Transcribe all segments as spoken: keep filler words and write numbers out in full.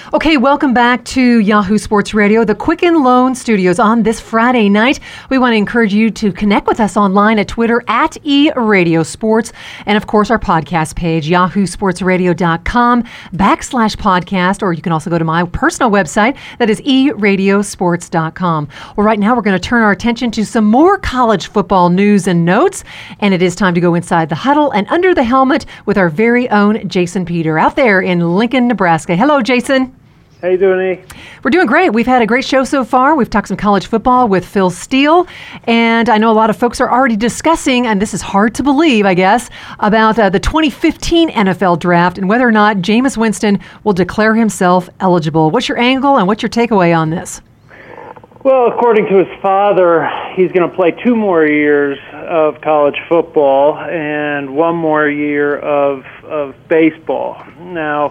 Okay, welcome back to Yahoo Sports Radio, the Quicken Loan Studios on this Friday night. We want to encourage you to connect with us online at Twitter at eRadioSports, and of course our podcast page, yahoo sports radio dot com backslash podcast, or you can also go to my personal website, that is e radio sports dot com. Well, right now we're going to turn our attention to some more college football news and notes, and it is time to go inside the huddle and under the helmet with our very own Jason Peter out there in Lincoln, Nebraska. Hello, Jason. How you doing, E? We're doing great. We've had a great show so far. We've talked some college football with Phil Steele, and I know a lot of folks are already discussing, and this is hard to believe, I guess, about uh, the twenty fifteen N F L draft and whether or not Jameis Winston will declare himself eligible. What's your angle and what's your takeaway on this? Well, according to his father, he's going to play two more years of college football and one more year of of baseball. Now,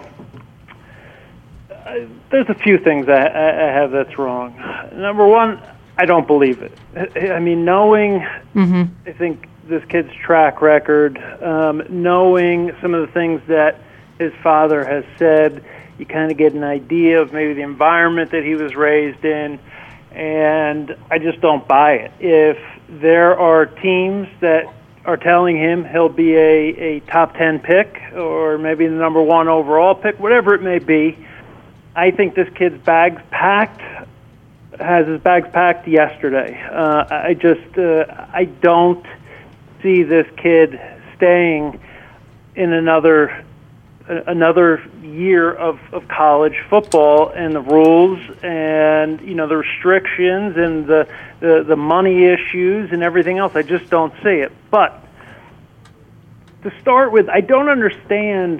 Uh, there's a few things I, I have that's wrong. Number one, I don't believe it. I mean, knowing, mm-hmm. I think, this kid's track record, um, knowing some of the things that his father has said, you kind of get an idea of maybe the environment that he was raised in, and I just don't buy it. If there are teams that are telling him he'll be a, a top ten pick or maybe the number one overall pick, whatever it may be, I think this kid's bags packed, has his bags packed yesterday. Uh, I just, uh, I don't see this kid staying in another uh, another year of, of college football and the rules and, you know, the restrictions and the, the, the money issues and everything else. I just don't see it. But to start with, I don't understand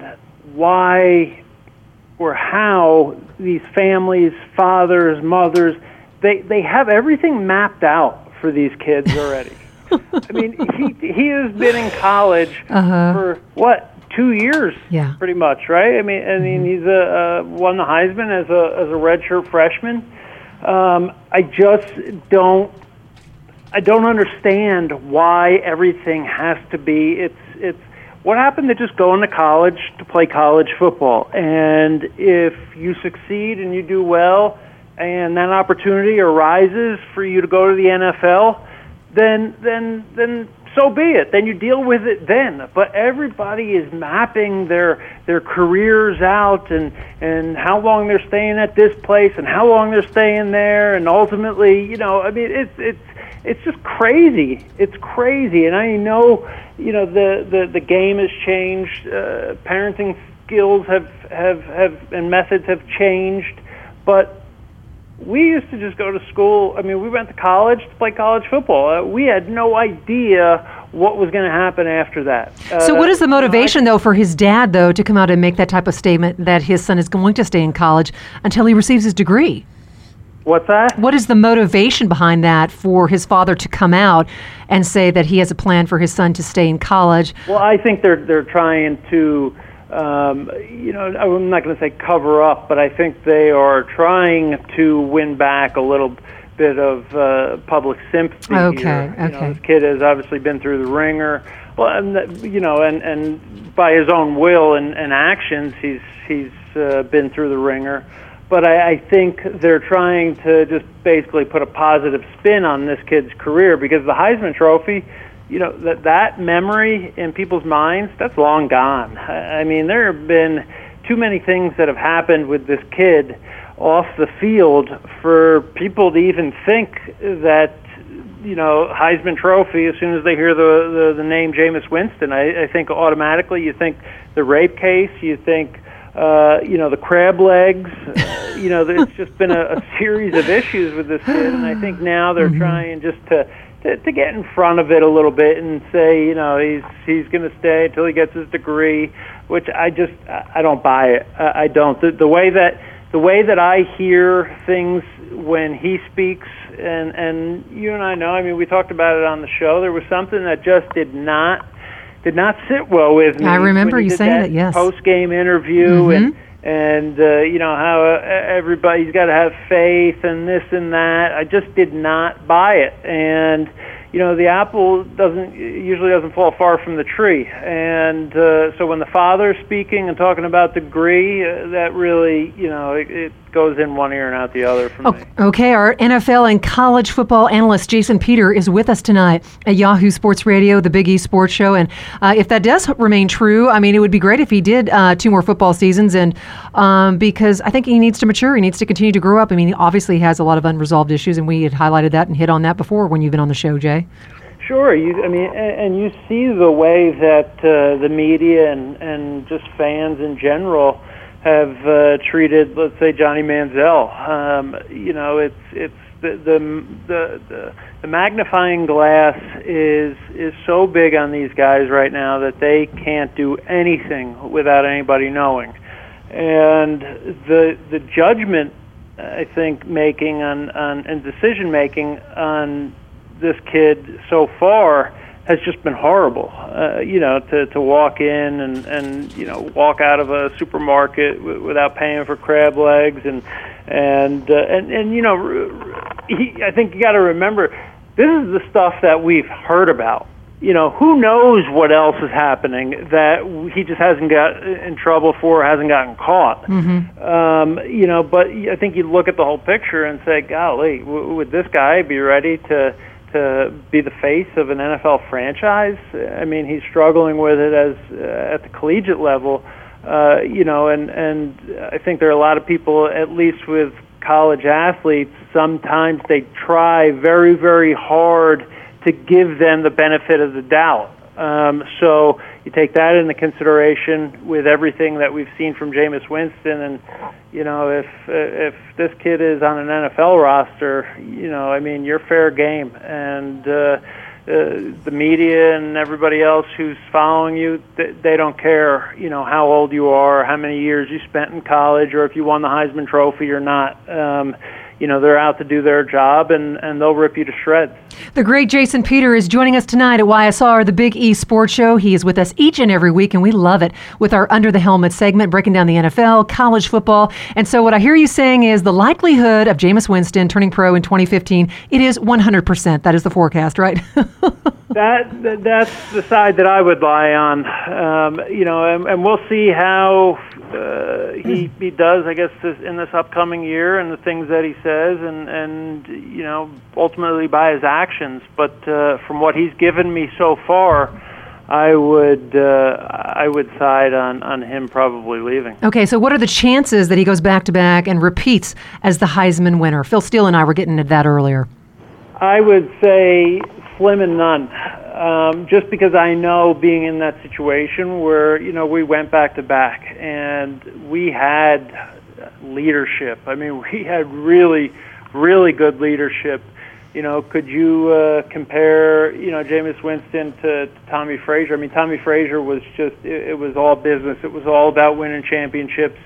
why or how these families, fathers, mothers, they, they have everything mapped out for these kids already. I mean, he he has been in college uh-huh. for, what, two years, yeah. pretty much, right? I mean, I mean, mm-hmm. he's a, uh, won the Heisman as a as a redshirt freshman. Um, I just don't, I don't understand why everything has to be, it's it's, what happened to just going to college to play college football? And if you succeed and you do well and that opportunity arises for you to go to the N F L, then then then so be it. Then you deal with it then. But everybody is mapping their their careers out and, and how long they're staying at this place and how long they're staying there. And ultimately, you know, I mean, it's it's it's just crazy. It's crazy. And I know, you know, the, the, the game has changed. Uh, parenting skills have, have, have and methods have changed. But we used to just go to school. I mean, we went to college to play college football. Uh, we had no idea what was going to happen after that. Uh, so what is the motivation, you know, I, though, for his dad, though, to come out and make that type of statement that his son is going to stay in college until he receives his degree? What's that? What is the motivation behind that for his father to come out and say that he has a plan for his son to stay in college? Well, I think they're they're trying to, um, you know, I'm not going to say cover up, but I think they are trying to win back a little bit of uh, public sympathy okay, here. You okay. know, this kid has obviously been through the ringer. Well, and, you know, and, and by his own will and, and actions, he's he's uh, been through the ringer. But I, I think they're trying to just basically put a positive spin on this kid's career because the Heisman Trophy, you know, that that memory in people's minds, that's long gone. I mean, there have been too many things that have happened with this kid off the field for people to even think that, you know, Heisman Trophy, as soon as they hear the, the, the name Jameis Winston, I, I think automatically you think the rape case, you think, Uh, you know, the crab legs, uh, you know, there's just been a, a series of issues with this kid, and I think now they're mm-hmm. trying just to, to to get in front of it a little bit and say, you know, he's he's going to stay until he gets his degree, which I just, I don't buy it. I, I don't. The, the way that the way that I hear things when he speaks, and, and you and I know, I mean, we talked about it on the show, there was something that just did not did not sit well with me. I remember you saying it, yes. Post-game interview mm-hmm. and, and uh, you know, how uh, everybody's got to have faith and this and that. I just did not buy it. And, you know, the apple doesn't usually doesn't fall far from the tree. And uh, so when the father's speaking and talking about degree, uh, that really, you know, it, it goes in one ear and out the other for me. Okay, our N F L and college football analyst Jason Peter is with us tonight at Yahoo Sports Radio, the Big E Sports Show. And uh, if that does remain true, I mean, it would be great if he did uh, two more football seasons, and um, because I think he needs to mature, he needs to continue to grow up. I mean, he obviously has a lot of unresolved issues, and we had highlighted that and hit on that before when you've been on the show, Jay. Sure, you, I mean, and, and you see the way that uh, the media and, and just fans in general have uh, treated, let's say, Johnny Manziel. Um, you know, it's it's the the, the the the magnifying glass is is so big on these guys right now that they can't do anything without anybody knowing, and the the judgment, I think, making on, on and decision making on this kid so far has just been horrible. Uh, you know, to, to walk in and, and, you know, walk out of a supermarket w- without paying for crab legs. And, and, uh, and, and you know, he, I think you got to remember, this is the stuff that we've heard about. You know, who knows what else is happening that he just hasn't got in trouble for, or hasn't gotten caught. Mm-hmm. Um, you know, but I think you look at the whole picture and say, golly, w- would this guy be ready to to be the face of an N F L franchise? I mean, he's struggling with it as uh, at the collegiate level, uh, you know, and, and I think there are a lot of people, at least with college athletes, sometimes they try very, very hard to give them the benefit of the doubt. Um, so you take that into consideration with everything that we've seen from Jameis Winston, and you know, if if this kid is on an N F L roster, you know, I mean, you're fair game, and uh, uh, the media and everybody else who's following you, they, they don't care, you know, how old you are, how many years you spent in college, or if you won the Heisman Trophy or not. Um, You know, they're out to do their job, and, and they'll rip you to shreds. The great Jason Peter is joining us tonight at Y S R, the Big E Sports Show. He is with us each and every week, and we love it, with our Under the Helmet segment, breaking down the N F L, college football. And so what I hear you saying is the likelihood of Jameis Winston turning pro in twenty fifteen, it is one hundred percent. That is the forecast, right? that, that That's the side that I would lie on. Um, you know, and, and we'll see how uh, he, he does, I guess, this, in this upcoming year, and the things that he says, and, and you know, ultimately by his actions. But uh, from what he's given me so far, I would uh, I would side on, on him probably leaving. Okay, so what are the chances that he goes back-to-back and repeats as the Heisman winner? Phil Steele and I were getting at that earlier. I would say slim and none. Um, just because I know, being in that situation where, you know, we went back-to-back and we had leadership. I mean, we had really, really good leadership. You know, could you uh, compare, you know, Jameis Winston to, to Tommy Frazier? I mean, Tommy Frazier was just, it, it was all business. It was all about winning championships.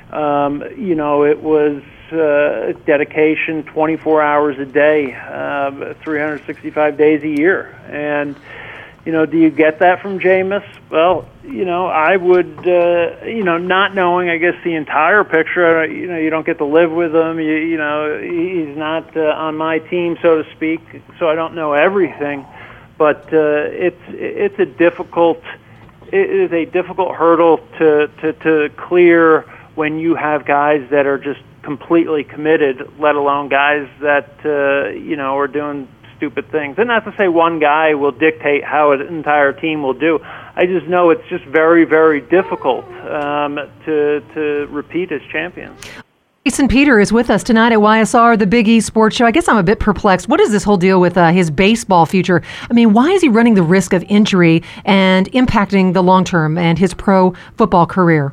Um, you know, it was uh, dedication twenty-four hours a day, um, three hundred sixty-five days a year. And, you know, do you get that from Jameis? Well, you know, I would, uh, you know, not knowing, I guess, the entire picture, you know, you don't get to live with him. You, you know, he's not uh, on my team, so to speak, so I don't know everything. But uh, it's it's a difficult, it is a difficult hurdle to, to, to clear when you have guys that are just completely committed, let alone guys that, uh, you know, are doing stupid things. And not to say one guy will dictate how an entire team will do. I just know it's just very, very difficult um, to to repeat as champions. Jason Peter is with us tonight at Y S R, the Big E Sports Show. I guess I'm a bit perplexed. What is this whole deal with uh, his baseball future? I mean, why is he running the risk of injury and impacting the long term and his pro football career?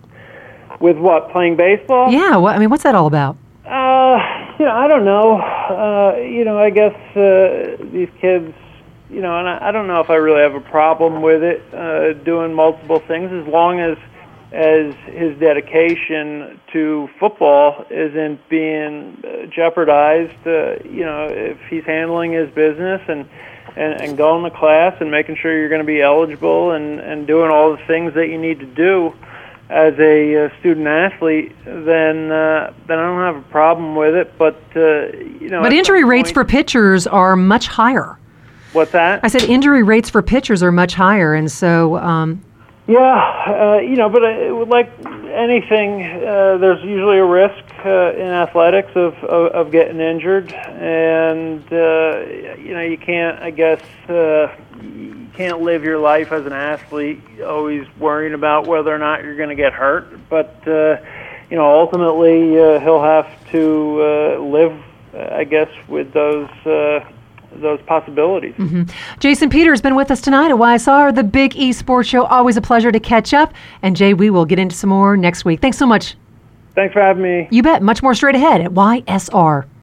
With what, playing baseball? Yeah, well, I mean, what's that all about? Uh, you know, I don't know. Uh, you know, I guess uh, these kids, you know, and I, I don't know if I really have a problem with it, uh, doing multiple things, as long as as his dedication to football isn't being uh, jeopardized. Uh, you know, if he's handling his business and, and, and going to class and making sure you're going to be eligible and, and doing all the things that you need to do as a uh, student athlete, then uh, then I don't have a problem with it. But uh, you know, but injury rates point, for pitchers are much higher. What's that? I said injury rates for pitchers are much higher, and so. Um, Yeah, uh, you know, but uh, like anything, uh, there's usually a risk uh, in athletics of, of, of getting injured, and uh, you know, you can't, I guess, uh, you can't live your life as an athlete always worrying about whether or not you're going to get hurt. But uh, you know, ultimately, uh, he'll have to uh, live, I guess, with those. Uh, those possibilities. Mm-hmm. Jason Peter has been with us tonight at Y S R, the Big E Sports Show. Always a pleasure to catch up. And Jay, we will get into some more next week. Thanks so much. Thanks for having me. You bet. Much more straight ahead at Y S R.